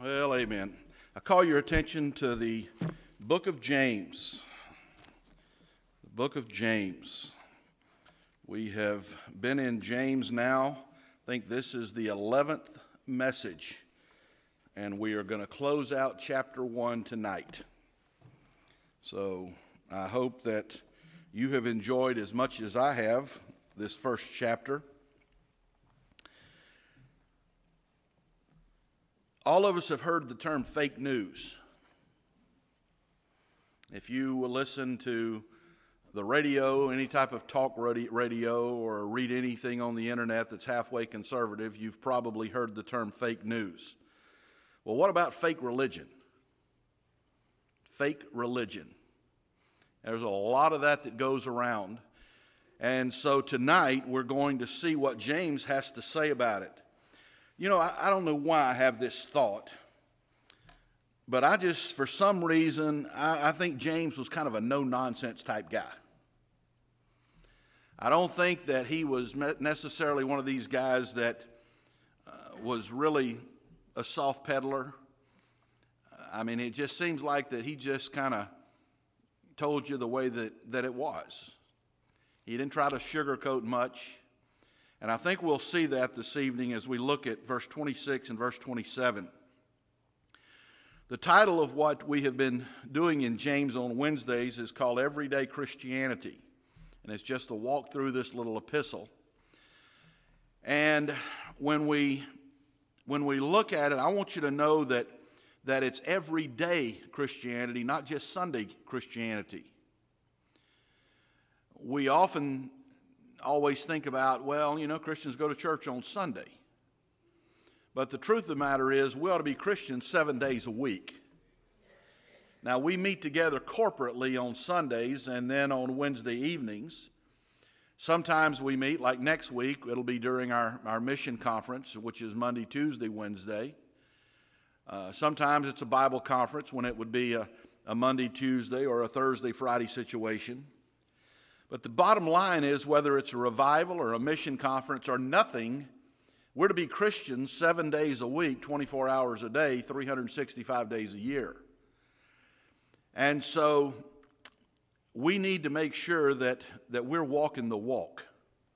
Well, amen. I call your attention to the book of James. The book of James. We have been in James now. I think this is the 11th message, and we are going to close out chapter 1 tonight. So I hope that you have enjoyed as much as I have this first chapter. All of us have heard the term fake news. If you will listen to the radio, any type of talk radio, or read anything on the internet that's halfway conservative, you've probably heard the term fake news. Well, what about fake religion? Fake religion. There's a lot of that goes around. And so tonight we're going to see what James has to say about it. You know, I don't know why I have this thought, but I just, for some reason, I think James was kind of a no-nonsense type guy. I don't think that he was necessarily one of these guys that was really a soft peddler. I mean, it just seems like that he just kind of told you the way that it was. He didn't try to sugarcoat much. And I think we'll see that this evening as we look at verse 26 and verse 27. The title of what we have been doing in James on Wednesdays is called Everyday Christianity. And it's just a walk through this little epistle. And when we look at it, I want you to know that it's everyday Christianity, not just Sunday Christianity. We often always think about, well, you know, Christians go to church on Sunday. But the truth of the matter is, we ought to be Christians 7 days a week. Now, we meet together corporately on Sundays and then on Wednesday evenings. Sometimes we meet, like next week, it'll be during our mission conference, which is Monday, Tuesday, Wednesday. Sometimes it's a Bible conference when it would be a Monday, Tuesday, or a Thursday, Friday situation. But the bottom line is, whether it's a revival or a mission conference or nothing, we're to be Christians 7 days a week, 24 hours a day, 365 days a year. And so we need to make sure that we're walking the walk.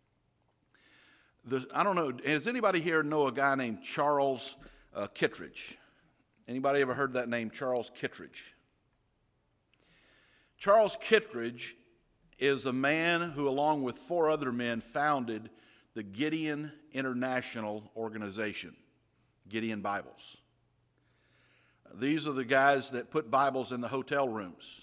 I don't know, does anybody here know a guy named Charles Kittredge? Anybody ever heard that name, Charles Kittredge? Charles Kittredge is a man who, along with 4 other men, founded the Gideon International Organization, Gideon Bibles. These are the guys that put Bibles in the hotel rooms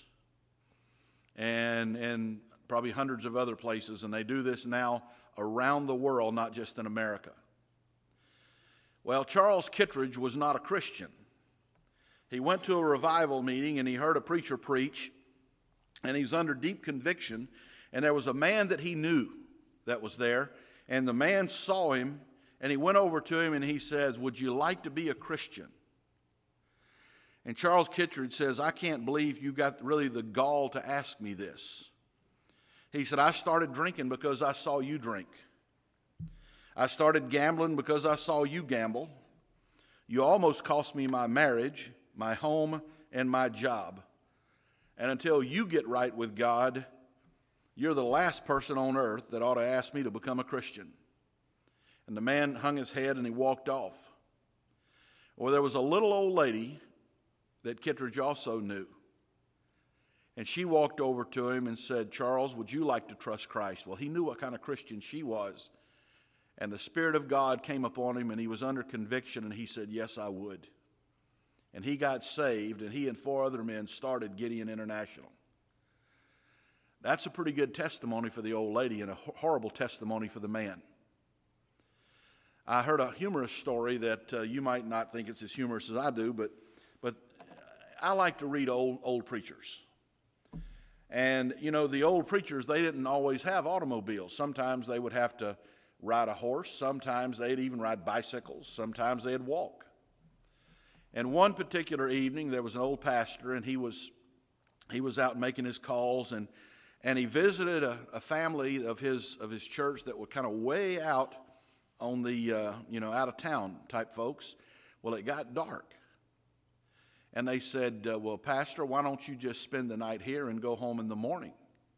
and probably hundreds of other places, and they do this now around the world, not just in America. Well, Charles Kittredge was not a Christian. He went to a revival meeting and he heard a preacher preach, and he's under deep conviction, and there was a man that he knew that was there, and the man saw him, and he went over to him and he says, "Would you like to be a Christian?" And Charles Kittredge says, "I can't believe you got really the gall to ask me this." He said, "I started drinking because I saw you drink. I started gambling because I saw you gamble. You almost cost me my marriage, my home, and my job. And until you get right with God, you're the last person on earth that ought to ask me to become a Christian." And the man hung his head and he walked off. Well, there was a little old lady that Kittredge also knew. And she walked over to him and said, "Charles, would you like to trust Christ?" Well, he knew what kind of Christian she was. And the Spirit of God came upon him and he was under conviction, and he said, "Yes, I would." And he got saved, and he and 4 other men started Gideon International. That's a pretty good testimony for the old lady and a horrible testimony for the man. I heard a humorous story that you might not think it's as humorous as I do, but I like to read old preachers. And, you know, the old preachers, they didn't always have automobiles. Sometimes they would have to ride a horse. Sometimes they'd even ride bicycles. Sometimes they'd walk. And one particular evening, there was an old pastor, and he was out making his calls, and he visited a family of his church that were kind of way out on the out of town type folks. Well, it got dark, And they said, well, Pastor, why don't you just spend the night here and go home in the morning?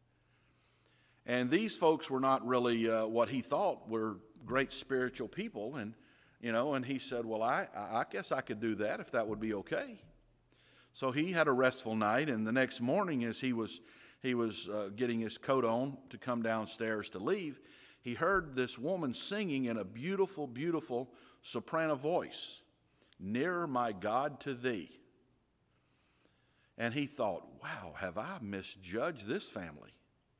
And these folks were not really what he thought were great spiritual people. And, and he said, well, I guess I could do that if that would be okay. So he had a restful night, and the next morning as he was getting his coat on to come downstairs to leave, he heard this woman singing in a beautiful, beautiful soprano voice, "Nearer, my God, to thee." And he thought, wow, have I misjudged this family?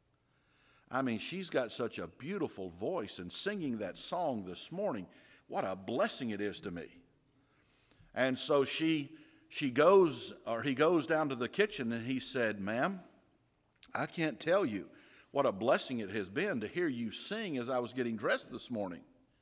I mean, she's got such a beautiful voice, and singing that song this morning, what a blessing it is to me. And so he goes down to the kitchen, and he said, "Ma'am, I can't tell you what a blessing it has been to hear you sing as I was getting dressed this morning.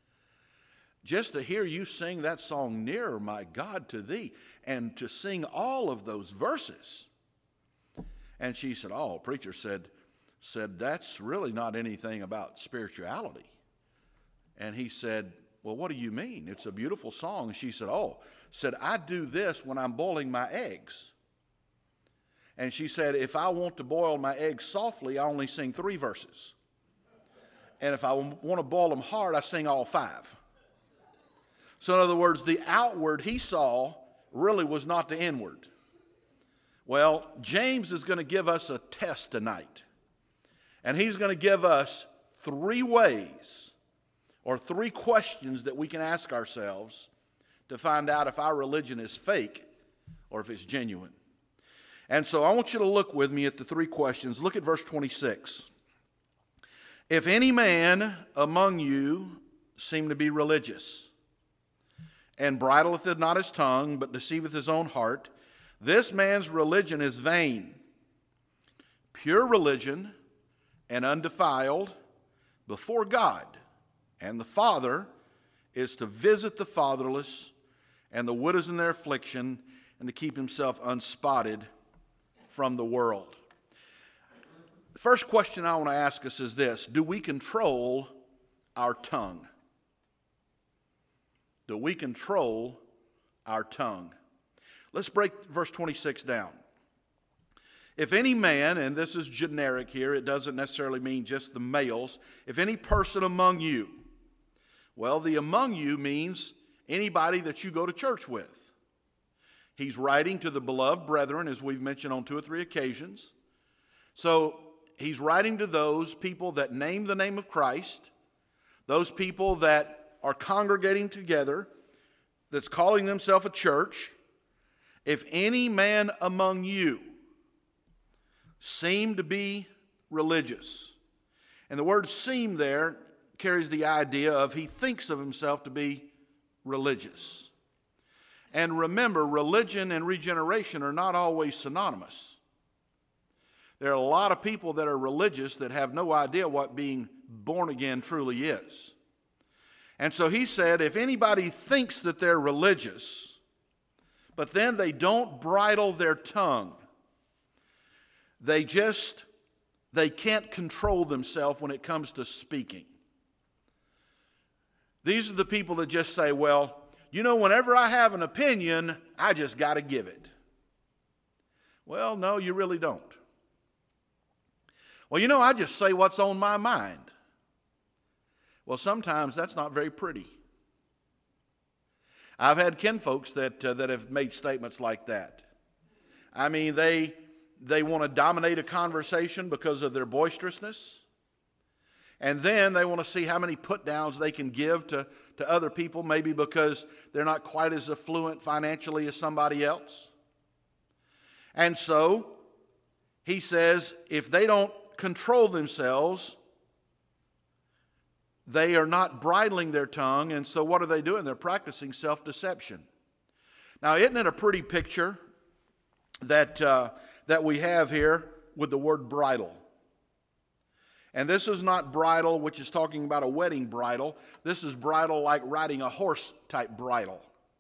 Just to hear you sing that song, 'Nearer, my God, to thee,' and to sing all of those verses." And she said, "Oh," preacher said, "that's really not anything about spirituality." And he said, "Well, what do you mean? It's a beautiful song." And she said, "I do this when I'm boiling my eggs." And she said, "If I want to boil my eggs softly, I only sing 3 verses. And if I want to boil them hard, I sing all 5. So in other words, the outward he saw really was not the inward. Well, James is going to give us a test tonight. And he's going to give us 3 ways or 3 questions that we can ask ourselves to find out if our religion is fake or if it's genuine. And so I want you to look with me at the 3 questions. Look at verse 26. "If any man among you seem to be religious, and bridleth not his tongue, but deceiveth his own heart, this man's religion is vain. Pure religion and undefiled before God and the Father is to visit the fatherless and the widows in their affliction, and to keep himself unspotted from the world." The first question I want to ask us is this: do we control our tongue? Do we control our tongue? Let's break verse 26 down. "If any man," and this is generic here, it doesn't necessarily mean just the males, "if any person among you," well, the "among you" means anybody that you go to church with. He's writing to the beloved brethren, as we've mentioned on 2 or 3 occasions. So he's writing to those people that name the name of Christ, those people that are congregating together, that's calling themselves a church. "If any man among you seem to be religious." And the word "seem" there carries the idea of he thinks of himself to be religious. And remember, religion and regeneration are not always synonymous. There are a lot of people that are religious that have no idea what being born again truly is. And so he said, if anybody thinks that they're religious, but then they don't bridle their tongue, they can't control themselves when it comes to speaking. These are the people that just say, well, whenever I have an opinion, I just got to give it. Well, no, you really don't. Well, I just say what's on my mind. Well, sometimes that's not very pretty. I've had kinfolks that have made statements like that. I mean, they want to dominate a conversation because of their boisterousness. And then they want to see how many put-downs they can give to other people, maybe because they're not quite as affluent financially as somebody else. And so he says if they don't control themselves, they are not bridling their tongue. And so what are they doing? They're practicing self-deception. Now, isn't it a pretty picture that we have here with the word bridle? And this is not bridle, which is talking about a wedding bridle. This is bridle like riding a horse type bridle.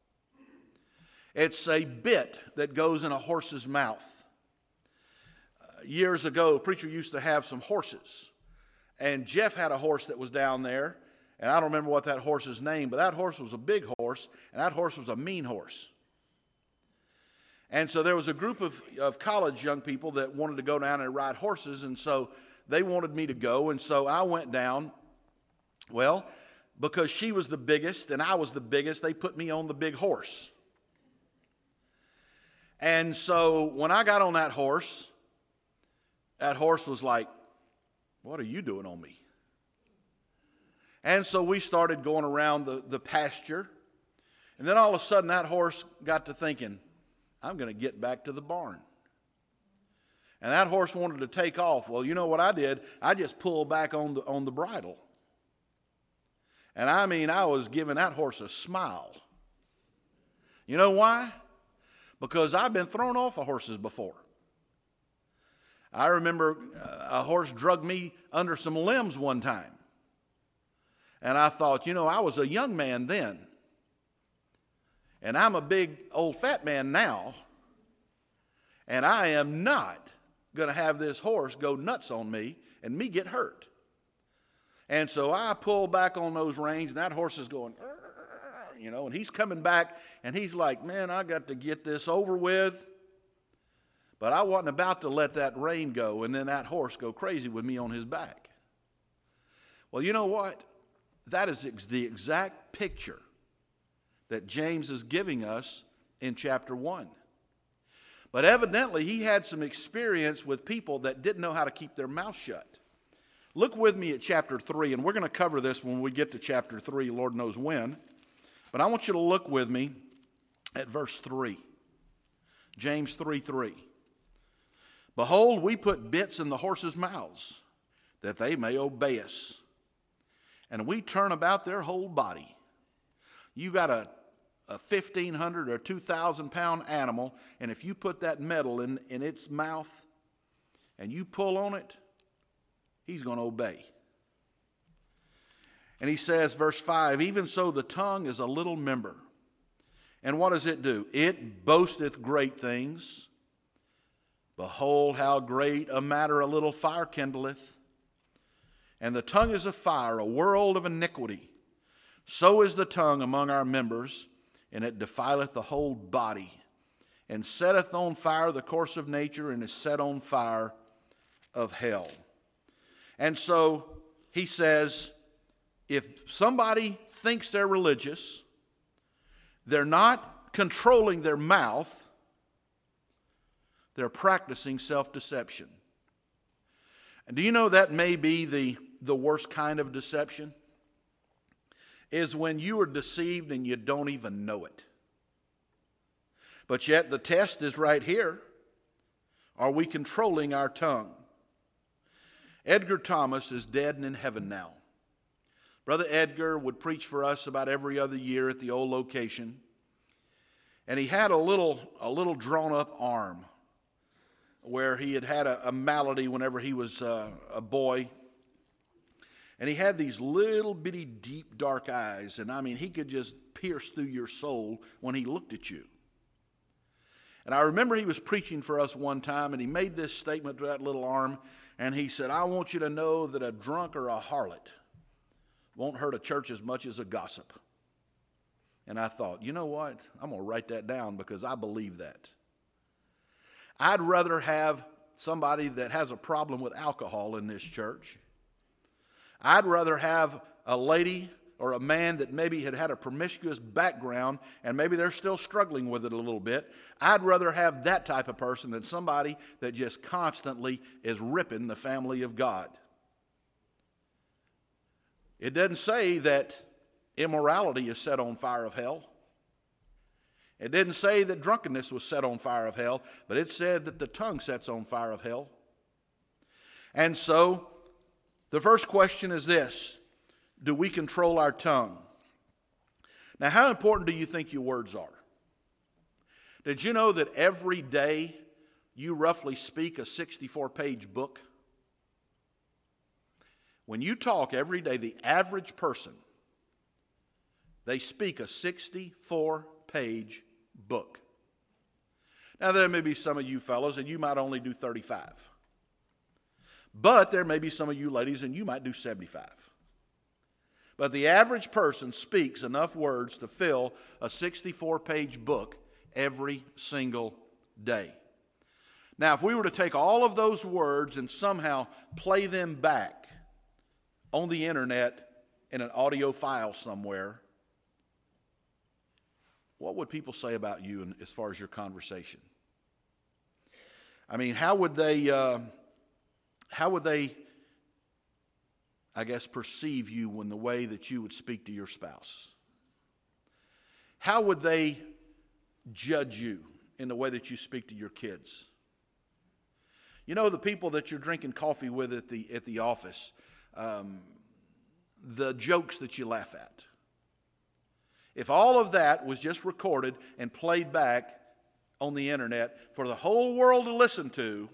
It's a bit that goes in a horse's mouth. Years ago, a preacher used to have some horses. And Jeff had a horse that was down there. And I don't remember what that horse's name, but that horse was a big horse. And that horse was a mean horse. And so there was a group of college young people that wanted to go down and ride horses, and so they wanted me to go, and so I went down. Well, because she was the biggest and I was the biggest, they put me on the big horse. And so when I got on that horse was like, "What are you doing on me?" And so we started going around the pasture. And then all of a sudden that horse got to thinking, "I'm going to get back to the barn." And that horse wanted to take off. Well, you know what I did? I just pulled back on the bridle. And I mean, I was giving that horse a smile. You know why? Because I've been thrown off of horses before. I remember a horse drugged me under some limbs one time. And I thought, I was a young man then. And I'm a big old fat man now. And I am not going to have this horse go nuts on me and me get hurt. And so I pull back on those reins, and that horse is going, and he's coming back, and he's like, "Man, I got to get this over with." But I wasn't about to let that rein go and then that horse go crazy with me on his back. Well, you know what? That is the exact picture that James is giving us in chapter 1. But evidently, he had some experience with people that didn't know how to keep their mouth shut. Look with me at chapter 3, and we're going to cover this when we get to chapter 3, Lord knows when. But I want you to look with me at verse 3. James 3:3. "Behold, we put bits in the horses' mouths, that they may obey us. And we turn about their whole body." You got a 1,500 or 2,000 pound animal, and if you put that metal in its mouth and you pull on it, he's going to obey. And he says, verse 5, "Even so the tongue is a little member. And what does it do? It boasteth great things. Behold, how great a matter a little fire kindleth. And the tongue is a fire, a world of iniquity. So is the tongue among our members, and it defileth the whole body, and setteth on fire the course of nature, and is set on fire of hell." And so he says, if somebody thinks they're religious, they're not controlling their mouth, they're practicing self-deception. And do you know that may be the worst kind of deception? Is when you are deceived and you don't even know it. But yet the test is right here. Are we controlling our tongue? Edgar Thomas is dead and in heaven now. Brother Edgar would preach for us about every other year at the old location. And he had a little drawn up arm where he had a malady whenever he was a boy. And he had these little bitty deep dark eyes. And I mean, he could just pierce through your soul when he looked at you. And I remember he was preaching for us one time, and he made this statement to that little arm. And he said, "I want you to know that a drunk or a harlot won't hurt a church as much as a gossip." And I thought, you know what? I'm going to write that down because I believe that. I'd rather have somebody that has a problem with alcohol in this church. I'd rather have a lady or a man that maybe had a promiscuous background and maybe they're still struggling with it a little bit. I'd rather have that type of person than somebody that just constantly is ripping the family of God. It doesn't say that immorality is set on fire of hell. It didn't say that drunkenness was set on fire of hell, but it said that the tongue sets on fire of hell. And so, the first question is this: do we control our tongue? Now, how important do you think your words are? Did you know that every day you roughly speak a 64-page book? When you talk every day, the average person, they speak a 64-page book. Now, there may be some of you fellows, and you might only do 35. But there may be some of you ladies, and you might do 75. But the average person speaks enough words to fill a 64-page book every single day. Now, if we were to take all of those words and somehow play them back on the internet in an audio file somewhere, what would people say about you as far as your conversation? I mean, how would they, I guess, perceive you in the way that you would speak to your spouse? How would they judge you in the way that you speak to your kids? You know, the people that you're drinking coffee with at the office, the jokes that you laugh at. If all of that was just recorded and played back on the internet for the whole world to listen to,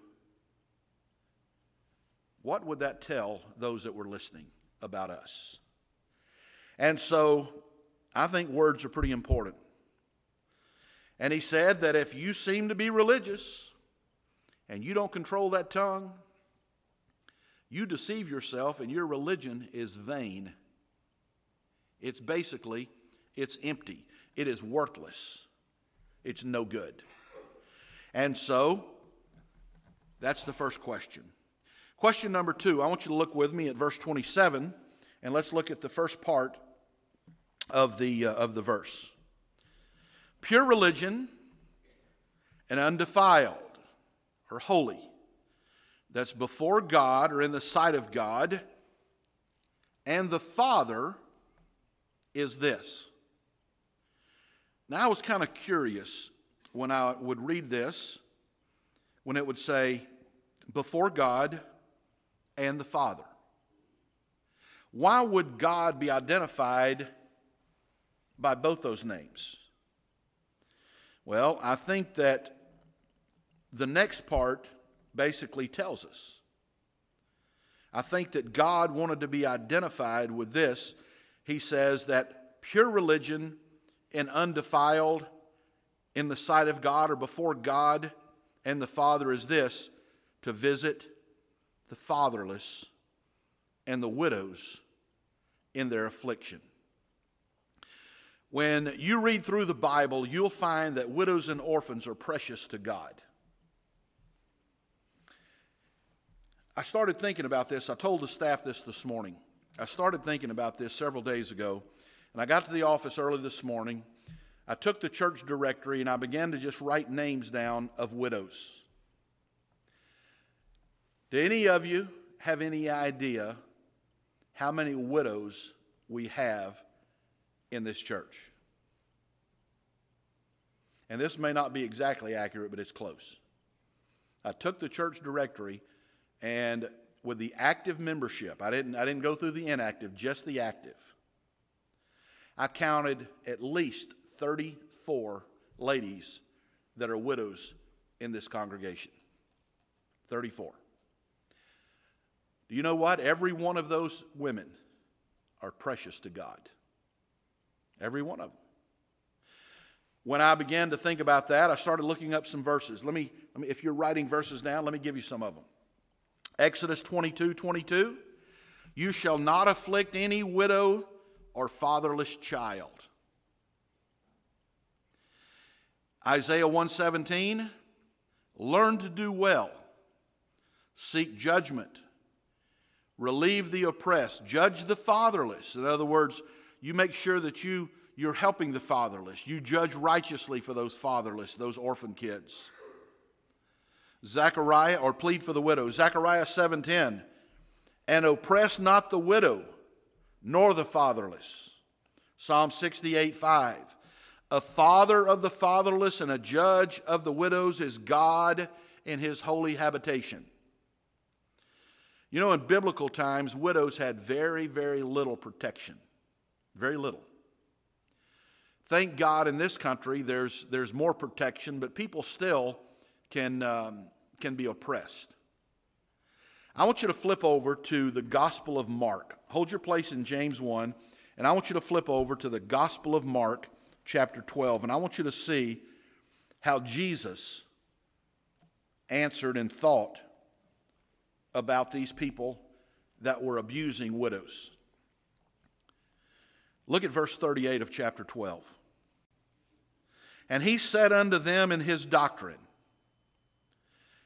what would that tell those that were listening about us? And so I think words are pretty important. And he said that if you seem to be religious and you don't control that tongue, you deceive yourself and your religion is vain. It's empty. It is worthless. It's no good. And so, that's the first question. Question number 2, I want you to look with me at verse 27, and let's look at the first part of the verse. Pure religion and undefiled, or holy, that's before God or in the sight of God, and the Father is this. Now I was kind of curious when I would read this, when it would say, before God and the Father. Why would God be identified by both those names? Well, I think that the next part basically tells us. I think that God wanted to be identified with this. He says that pure religion and undefiled in the sight of God or before God and the Father is this, to visit the fatherless and the widows in their affliction. When you read through the Bible, you'll find that widows and orphans are precious to God. I started thinking about this. I told the staff this morning. I started thinking about this several days ago, and I got to the office early this morning. I took the church directory and I began to just write names down of widows. Do any of you have any idea how many widows we have in this church? And this may not be exactly accurate, but it's close. I took the church directory, and with the active membership, I didn't go through the inactive, just the active. I counted at least 34 ladies that are widows in this congregation. 34. Do you know what? Every one of those women are precious to God. Every one of them. When I began to think about that, I started looking up some verses. Let me, if you're writing verses down, let me give you some of them. Exodus 22:22, you shall not afflict any widow or fatherless child. Isaiah 1:17, learn to do well, seek judgment, relieve the oppressed, judge the fatherless. In other words, you make sure that you're helping the fatherless. You judge righteously for those fatherless, those orphan kids. Zechariah, or plead for the widow. Zechariah 7:10, and oppress not the widow, nor the fatherless. Psalm 68:5, a father of the fatherless and a judge of the widows is God in his holy habitation. You know, in biblical times, widows had very, very little protection. Very little. Thank God in this country there's more protection, but people still can be oppressed. I want you to flip over to the Gospel of Mark. Hold your place in James 1, and I want you to flip over to the Gospel of Mark, chapter 12, and I want you to see how Jesus answered and thought about these people that were abusing widows. Look at verse 38 of chapter 12. And he said unto them in his doctrine,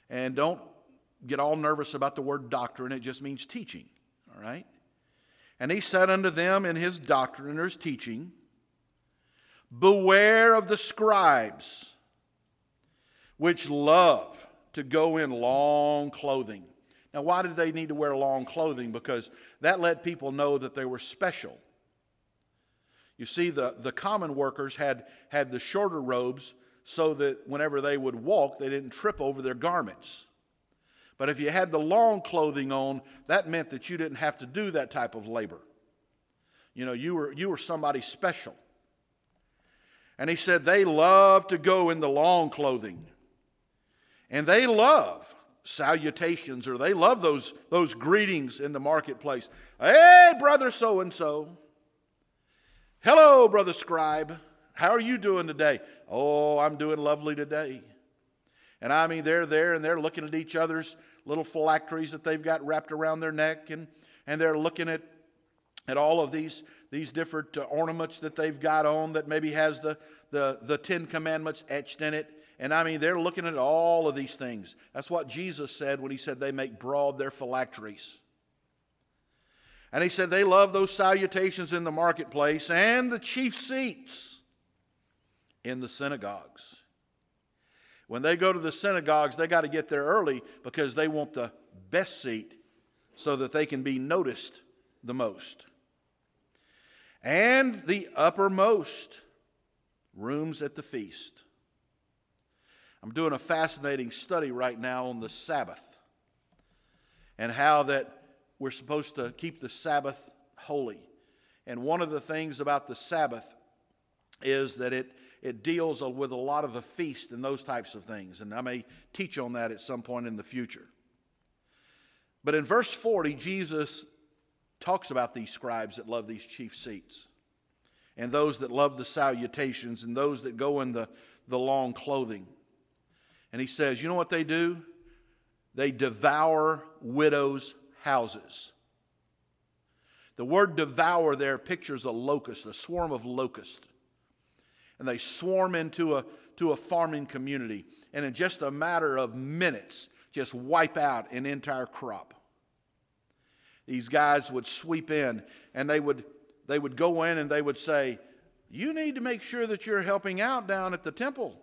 And don't get all nervous about the word doctrine. It just means teaching, all right? And he said unto them in his doctrine, or his teaching, beware of the scribes, which love to go in long clothing. Now, why did they need to wear long clothing? Because that let people know that they were special. You see, the common workers had the shorter robes so that whenever they would walk, they didn't trip over their garments. But if you had the long clothing on, that meant that you didn't have to do that type of labor. You know, you were somebody special. And he said they love to go in the long clothing. And they love salutations, or they love those greetings in the marketplace. Hey, brother so-and-so. Hello, brother scribe. How are you doing today? Oh, I'm doing lovely today. And I mean, they're there and they're looking at each other's little phylacteries that they've got wrapped around their neck, and they're looking at all of these different ornaments that they've got on that maybe has the Ten Commandments etched in it. And I mean, they're looking at all of these things. That's what Jesus said when he said they make broad their phylacteries. And he said they love those salutations in the marketplace and the chief seats in the synagogues. When they go to the synagogues, they got to get there early because they want the best seat so that they can be noticed the most. And the uppermost rooms at the feast. I'm doing a fascinating study right now on the Sabbath and how that we're supposed to keep the Sabbath holy. And one of the things about the Sabbath is that it deals with a lot of the feast and those types of things. And I may teach on that at some point in the future. But in verse 40, Jesus talks about these scribes that love these chief seats, and those that love the salutations, and those that go in the long clothing. And he says, you know what they do? They devour widows' houses. The word devour there pictures a locust, a swarm of locusts. And they swarm into a farming community, and in just a matter of minutes, just wipe out an entire crop. These guys would sweep in, and they would go in and they would say, you need to make sure that you're helping out down at the temple.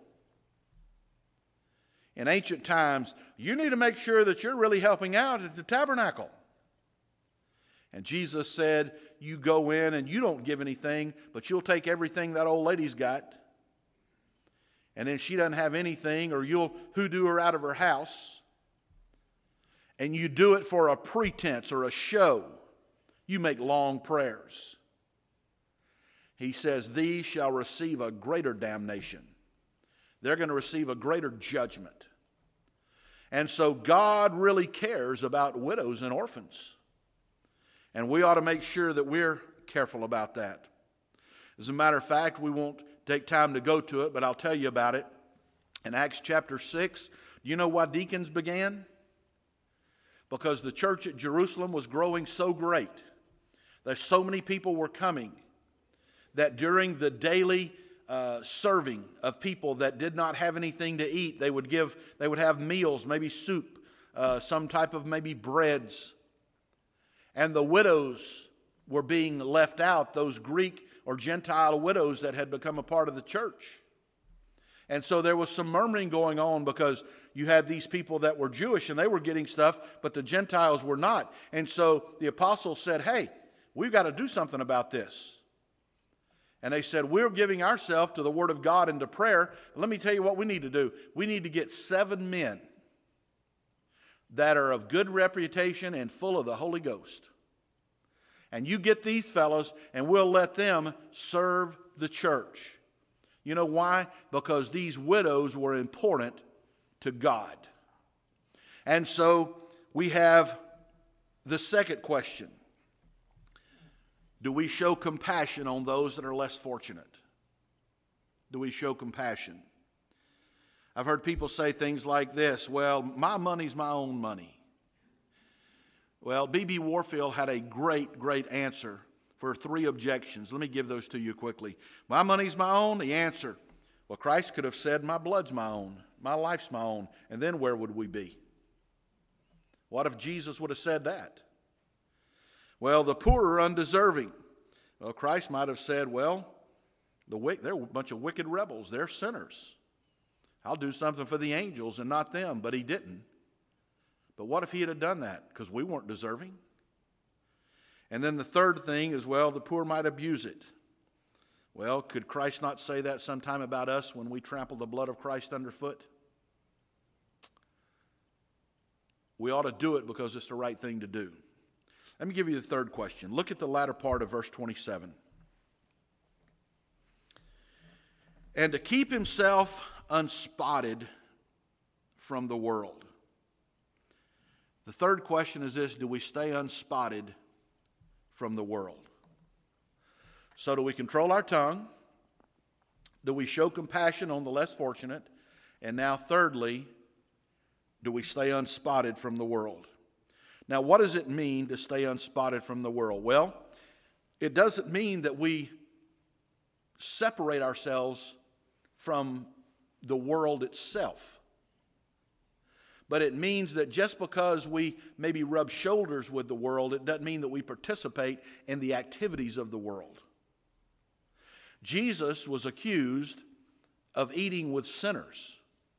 In ancient times, you need to make sure that you're really helping out at the tabernacle. And Jesus said, you go in and you don't give anything, but you'll take everything that old lady's got. And then she doesn't have anything, or you'll hoodoo her out of her house. And you do it for a pretense or a show. You make long prayers. He says, these shall receive a greater damnation. They're going to receive a greater judgment. And so God really cares about widows and orphans. And we ought to make sure that we're careful about that. As a matter of fact, we won't take time to go to it, but I'll tell you about it. In Acts chapter 6, do you know why deacons began? Because the church at Jerusalem was growing so great that so many people were coming that during the daily serving of people that did not have anything to eat, they would have meals, maybe soup, some type of maybe breads. And the widows were being left out, those Greek or Gentile widows that had become a part of the church. And so there was some murmuring going on because you had these people that were Jewish and they were getting stuff, but the Gentiles were not. And so the apostles said, hey, we've got to do something about this. And they said, we're giving ourselves to the Word of God and to prayer. Let me tell you what we need to do. We need to get 7 men that are of good reputation and full of the Holy Ghost. And you get these fellows, and we'll let them serve the church. You know why? Because these widows were important to God. And so we have the second question. Do we show compassion on those that are less fortunate? Do we show compassion? I've heard people say things like this, well, my money's my own money. Well, B.B. Warfield had a great answer for 3 objections. Let me give those to you quickly. My money's my own, the answer. Well, Christ could have said, my blood's my own. My life's my own. And then where would we be? What if Jesus would have said that? Well, the poor are undeserving. Well, Christ might have said, well, they're a bunch of wicked rebels. They're sinners. I'll do something for the angels and not them. But he didn't. But what if he had done that? Because we weren't deserving. And then the third thing is, well, the poor might abuse it. Well, could Christ not say that sometime about us when we trample the blood of Christ underfoot? We ought to do it because it's the right thing to do. Let me give you the third question. Look at the latter part of verse 27. And to keep himself unspotted from the world. The third question is this: do we stay unspotted from the world? So do we control our tongue? Do we show compassion on the less fortunate? And now thirdly, do we stay unspotted from the world? Now, what does it mean to stay unspotted from the world? Well, it doesn't mean that we separate ourselves from the world itself. But it means that just because we maybe rub shoulders with the world, it doesn't mean that we participate in the activities of the world. Jesus was accused of eating with sinners.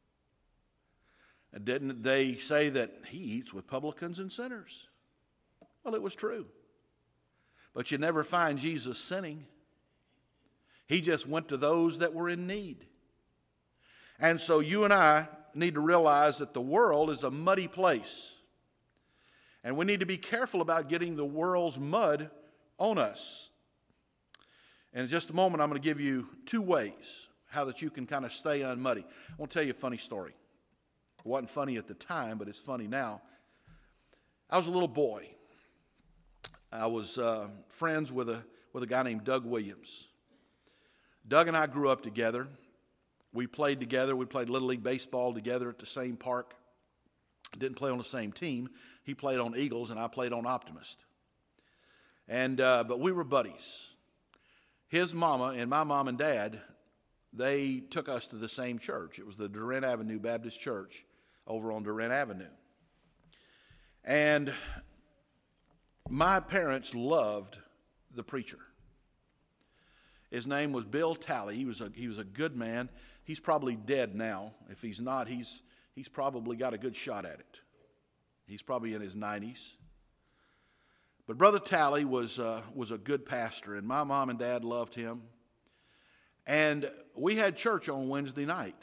Didn't they say that he eats with publicans and sinners? Well, it was true. But you never find Jesus sinning. He just went to those that were in need. And so you and I need to realize that the world is a muddy place. And we need to be careful about getting the world's mud on us. And in just a moment, I'm going to give you two ways how that you can kind of stay unmuddy. I want to tell you a funny story. It wasn't funny at the time, but it's funny now. I was a little boy. I was friends with a guy named Doug Williams. Doug and I grew up together. We played together. We played Little League Baseball together at the same park. Didn't play on the same team. He played on Eagles, and I played on Optimist. But we were buddies. His mama and my mom and dad, they took us to the same church. It was the Durant Avenue Baptist Church over on Durant Avenue. And my parents loved the preacher. His name was Bill Talley. He was a good man. He's probably dead now. If he's not, he's probably got a good shot at it. He's probably in his 90s. But Brother Talley was a good pastor, and my mom and dad loved him. And we had church on Wednesday night.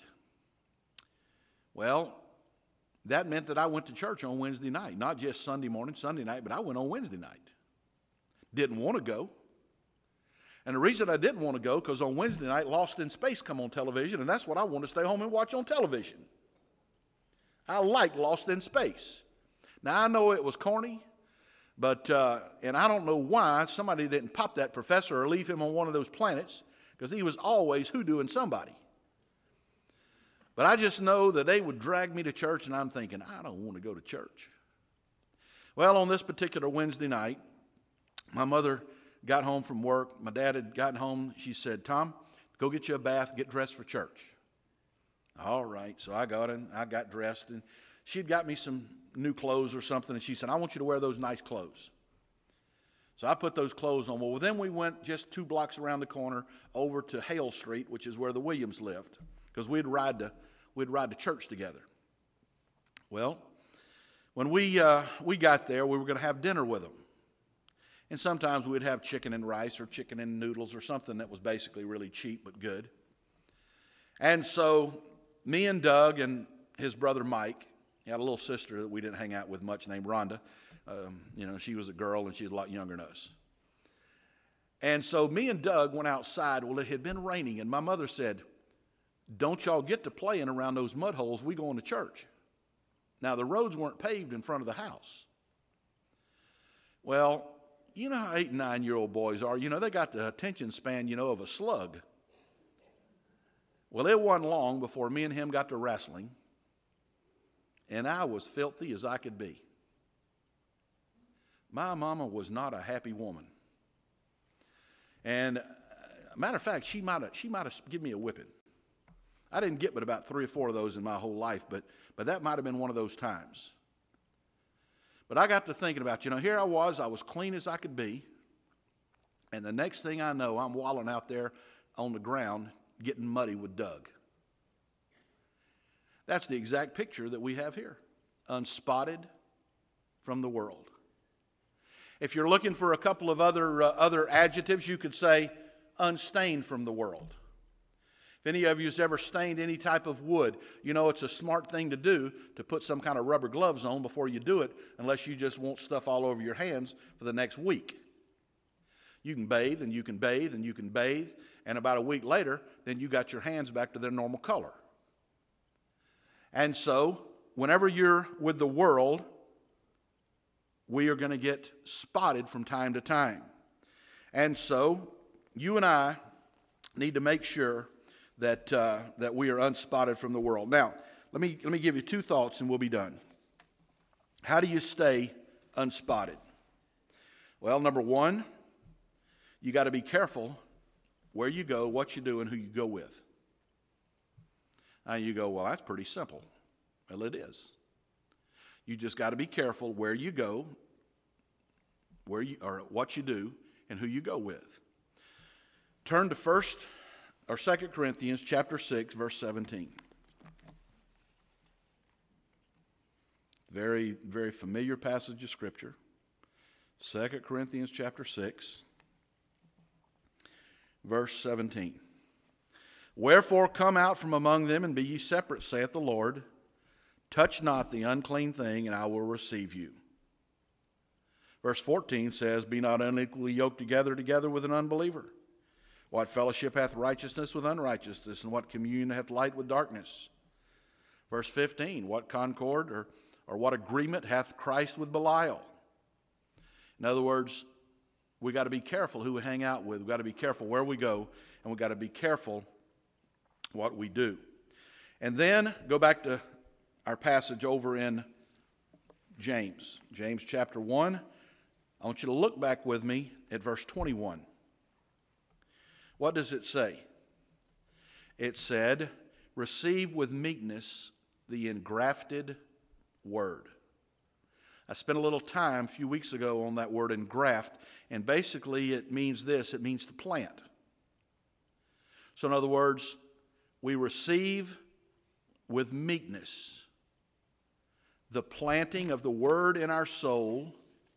Well, that meant that I went to church on Wednesday night, not just Sunday morning, Sunday night, but I went on Wednesday night. Didn't want to go. And the reason I didn't want to go, because on Wednesday night, Lost in Space come on television, and that's what I want to stay home and watch on television. I like Lost in Space. Now, I know it was corny, but, and I don't know why somebody didn't pop that professor or leave him on one of those planets, because he was always hoodooing somebody. But I just know that they would drag me to church, and I'm thinking, I don't want to go to church. Well, on this particular Wednesday night, my mother got home from work. My dad had gotten home. She said, Tom, go get you a bath, get dressed for church. All right. So I got dressed, and she'd got me some new clothes or something, and she said, I want you to wear those nice clothes. So I put those clothes on. Well, then we went just 2 blocks around the corner over to Hale Street, which is where the Williams lived, because we'd ride to church together. Well, when we got there, we were going to have dinner with them. And sometimes we'd have chicken and rice or chicken and noodles or something that was basically really cheap but good. And so me and Doug and his brother Mike, he had a little sister that we didn't hang out with much named Rhonda. She was a girl and she's a lot younger than us. And so me and Doug went outside. Well, it had been raining, and my mother said, don't y'all get to playing around those mud holes. We going to church. Now, the roads weren't paved in front of the house. Well, you know how 8 and 9-year-old boys are. They got the attention span, of a slug. Well, it wasn't long before me and him got to wrestling, and I was filthy as I could be. My mama was not a happy woman. And matter of fact, she might have given me a whipping. I didn't get but about 3 or 4 of those in my whole life, but that might have been one of those times. But I got to thinking about, here I was clean as I could be, and the next thing I know, I'm wallowing out there on the ground getting muddy with Doug. That's the exact picture that we have here, unspotted from the world. If you're looking for a couple of other adjectives, you could say unstained from the world. If any of you has ever stained any type of wood, it's a smart thing to do to put some kind of rubber gloves on before you do it, unless you just want stuff all over your hands for the next week. You can bathe and you can bathe and you can bathe, and about a week later, then you got your hands back to their normal color. And so, whenever you're with the world, we are going to get spotted from time to time. And so, you and I need to make sure that we are unspotted from the world. Now, let me give you 2 thoughts and we'll be done. How do you stay unspotted? Well, number 1, you got to be careful where you go, what you do, and who you go with. Now you go, well, that's pretty simple. Well, it is. You just got to be careful where you go, or what you do, and who you go with. Turn to 2 Corinthians chapter 6, verse 17. Very, very familiar passage of Scripture. 2 Corinthians chapter 6, verse 17. Wherefore come out from among them and be ye separate, saith the Lord. Touch not the unclean thing, and I will receive you. Verse 14 says, be not unequally yoked together with an unbeliever. What fellowship hath righteousness with unrighteousness, and what communion hath light with darkness? Verse 15, what concord or what agreement hath Christ with Belial? In other words, we got to be careful who we hang out with. We've got to be careful where we go, and we've got to be careful what we do. And then go back to our passage over in James chapter 1. I want you to look back with me at verse 21. What does it say? It said, receive with meekness the engrafted word. I spent a little time a few weeks ago on that word engraft, and basically it means this, it means to plant. So in other words, we receive with meekness the planting of the word in our soul.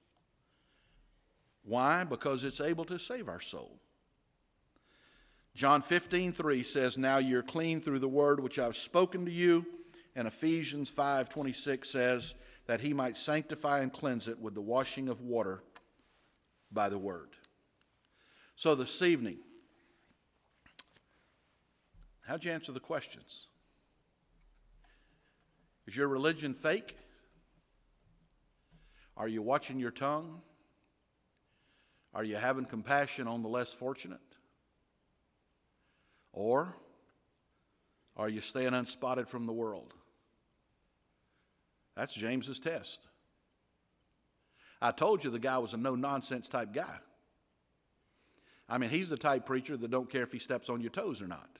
Why? Because it's able to save our soul. John 15:3 says, now you're clean through the word which I've spoken to you. And Ephesians 5:26 says that he might sanctify and cleanse it with the washing of water by the word. So this evening, how'd you answer the questions? Is your religion fake? Are you watching your tongue? Are you having compassion on the less fortunate? Or are you staying unspotted from the world? That's James's test. I told you the guy was a no-nonsense type guy. I mean, he's the type preacher that don't care if he steps on your toes or not.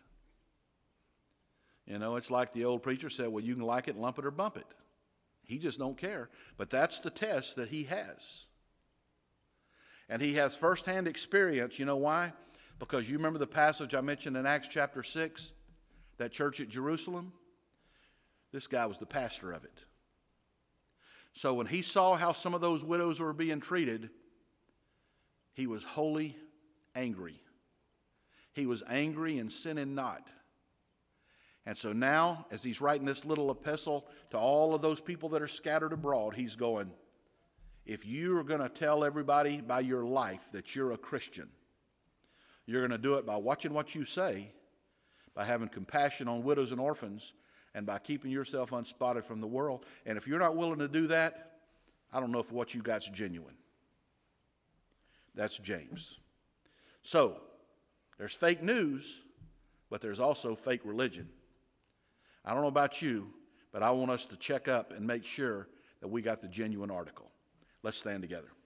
It's like the old preacher said, well, you can like it, lump it, or bump it. He just don't care. But that's the test that he has. And he has firsthand experience. You know why? Because you remember the passage I mentioned in Acts chapter 6, that church at Jerusalem? This guy was the pastor of it. So when he saw how some of those widows were being treated, he was wholly angry. He was angry and sinning not. And so now, as he's writing this little epistle to all of those people that are scattered abroad, he's going, if you are going to tell everybody by your life that you're a Christian, you're going to do it by watching what you say, by having compassion on widows and orphans, and by keeping yourself unspotted from the world. And if you're not willing to do that, I don't know if what you got's genuine. That's James. So, there's fake news, but there's also fake religion. I don't know about you, but I want us to check up and make sure that we got the genuine article. Let's stand together.